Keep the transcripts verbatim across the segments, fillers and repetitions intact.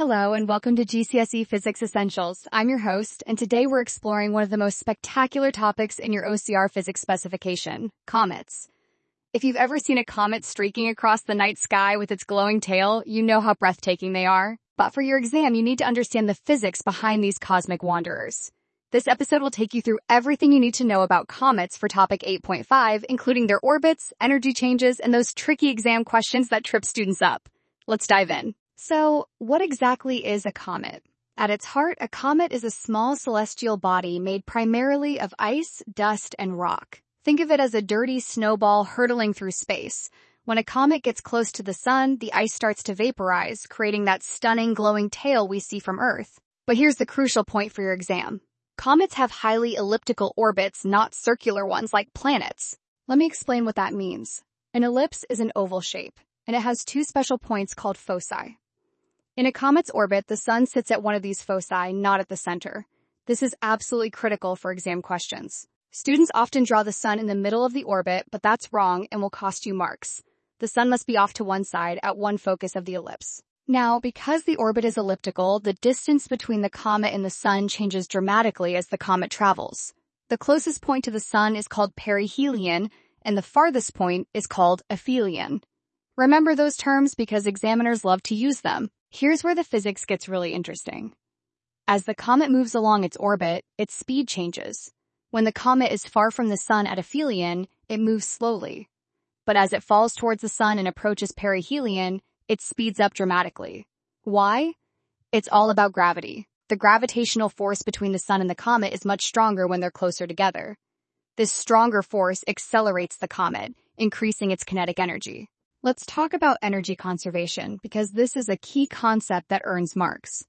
Hello and welcome to G C S E Physics Essentials. I'm your host, and today we're exploring one of the most spectacular topics in your O C R physics specification, comets. If you've ever seen a comet streaking across the night sky with its glowing tail, you know how breathtaking they are. But for your exam, you need to understand the physics behind these cosmic wanderers. This episode will take you through everything you need to know about comets for topic eight point five, including their orbits, energy changes, and those tricky exam questions that trip students up. Let's dive in. So, what exactly is a comet? At its heart, a comet is a small celestial body made primarily of ice, dust, and rock. Think of it as a dirty snowball hurtling through space. When a comet gets close to the sun, the ice starts to vaporize, creating that stunning glowing tail we see from Earth. But here's the crucial point for your exam. Comets have highly elliptical orbits, not circular ones like planets. Let me explain what that means. An ellipse is an oval shape, and it has two special points called foci. In a comet's orbit, the sun sits at one of these foci, not at the center. This is absolutely critical for exam questions. Students often draw the sun in the middle of the orbit, but that's wrong and will cost you marks. The sun must be off to one side at one focus of the ellipse. Now, because the orbit is elliptical, the distance between the comet and the sun changes dramatically as the comet travels. The closest point to the sun is called perihelion, and the farthest point is called aphelion. Remember those terms because examiners love to use them. Here's where the physics gets really interesting. As the comet moves along its orbit, its speed changes. When the comet is far from the sun at aphelion, it moves slowly. But as it falls towards the sun and approaches perihelion, it speeds up dramatically. Why? It's all about gravity. The gravitational force between the sun and the comet is much stronger when they're closer together. This stronger force accelerates the comet, increasing its kinetic energy. Let's talk about energy conservation because this is a key concept that earns marks.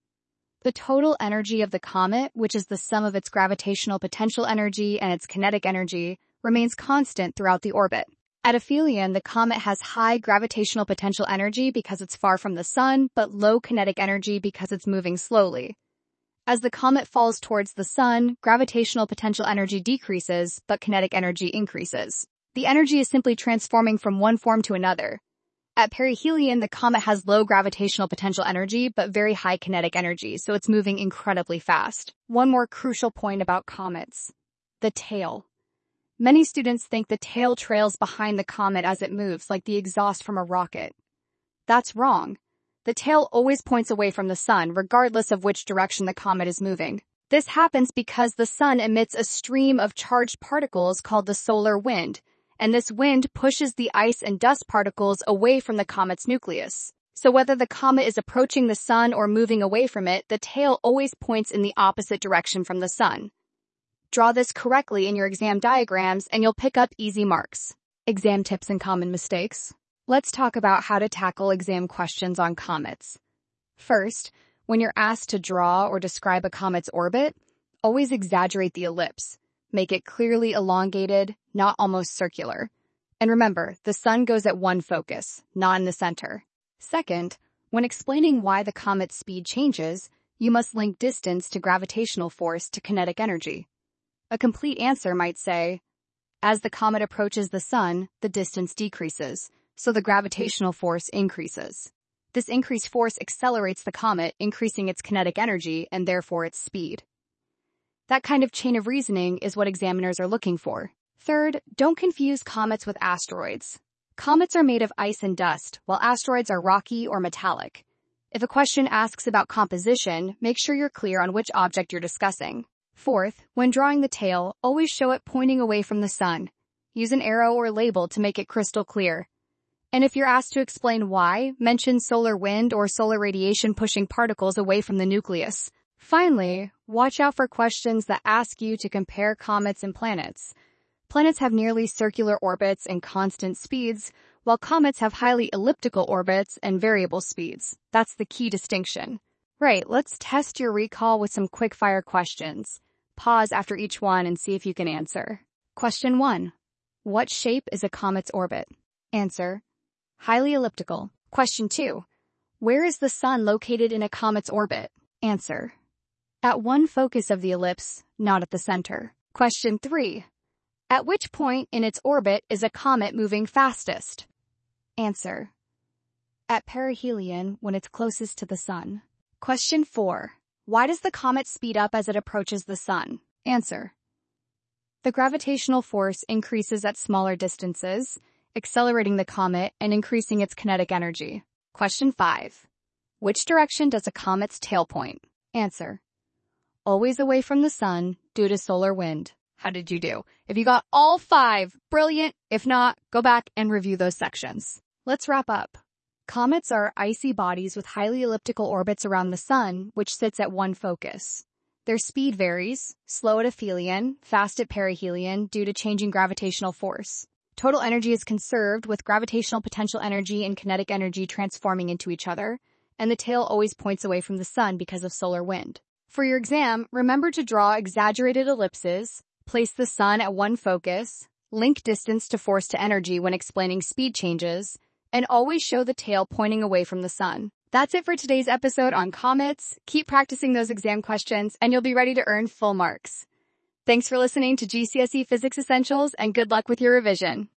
The total energy of the comet, which is the sum of its gravitational potential energy and its kinetic energy, remains constant throughout the orbit. At aphelion, the comet has high gravitational potential energy because it's far from the sun, but low kinetic energy because it's moving slowly. As the comet falls towards the sun, gravitational potential energy decreases, but kinetic energy increases. The energy is simply transforming from one form to another. At perihelion, the comet has low gravitational potential energy, but very high kinetic energy, so it's moving incredibly fast. One more crucial point about comets. The tail. Many students think the tail trails behind the comet as it moves, like the exhaust from a rocket. That's wrong. The tail always points away from the sun, regardless of which direction the comet is moving. This happens because the sun emits a stream of charged particles called the solar wind, and this wind pushes the ice and dust particles away from the comet's nucleus. So whether the comet is approaching the sun or moving away from it, the tail always points in the opposite direction from the sun. Draw this correctly in your exam diagrams and you'll pick up easy marks. Exam tips and common mistakes. Let's talk about how to tackle exam questions on comets. First, when you're asked to draw or describe a comet's orbit, always exaggerate the ellipse. Make it clearly elongated, not almost circular. And remember, the sun goes at one focus, not in the center. Second, when explaining why the comet's speed changes, you must link distance to gravitational force to kinetic energy. A complete answer might say, as the comet approaches the sun, the distance decreases, so the gravitational force increases. This increased force accelerates the comet, increasing its kinetic energy and therefore its speed. That kind of chain of reasoning is what examiners are looking for. Third, don't confuse comets with asteroids. Comets are made of ice and dust, while asteroids are rocky or metallic. If a question asks about composition, make sure you're clear on which object you're discussing. Fourth, when drawing the tail, always show it pointing away from the sun. Use an arrow or label to make it crystal clear. And if you're asked to explain why, mention solar wind or solar radiation pushing particles away from the nucleus. Finally, watch out for questions that ask you to compare comets and planets. Planets have nearly circular orbits and constant speeds, while comets have highly elliptical orbits and variable speeds. That's the key distinction. Right, let's test your recall with some quick-fire questions. Pause after each one and see if you can answer. Question one. What shape is a comet's orbit? Answer. Highly elliptical. Question two. Where is the sun located in a comet's orbit? Answer. At one focus of the ellipse, not at the center. Question three. At which point in its orbit is a comet moving fastest? Answer. At perihelion, when it's closest to the sun. Question four. Why does the comet speed up as it approaches the sun? Answer. The gravitational force increases at smaller distances, accelerating the comet and increasing its kinetic energy. Question five. Which direction does a comet's tail point? Answer. Always away from the sun due to solar wind. How did you do? If you got all five, brilliant. If not, go back and review those sections. Let's wrap up. Comets are icy bodies with highly elliptical orbits around the sun, which sits at one focus. Their speed varies, slow at aphelion, fast at perihelion due to changing gravitational force. Total energy is conserved with gravitational potential energy and kinetic energy transforming into each other, and the tail always points away from the sun because of solar wind. For your exam, remember to draw exaggerated ellipses, place the sun at one focus, link distance to force to energy when explaining speed changes, and always show the tail pointing away from the sun. That's it for today's episode on comets. Keep practicing those exam questions and you'll be ready to earn full marks. Thanks for listening to G C S E Physics Essentials and good luck with your revision.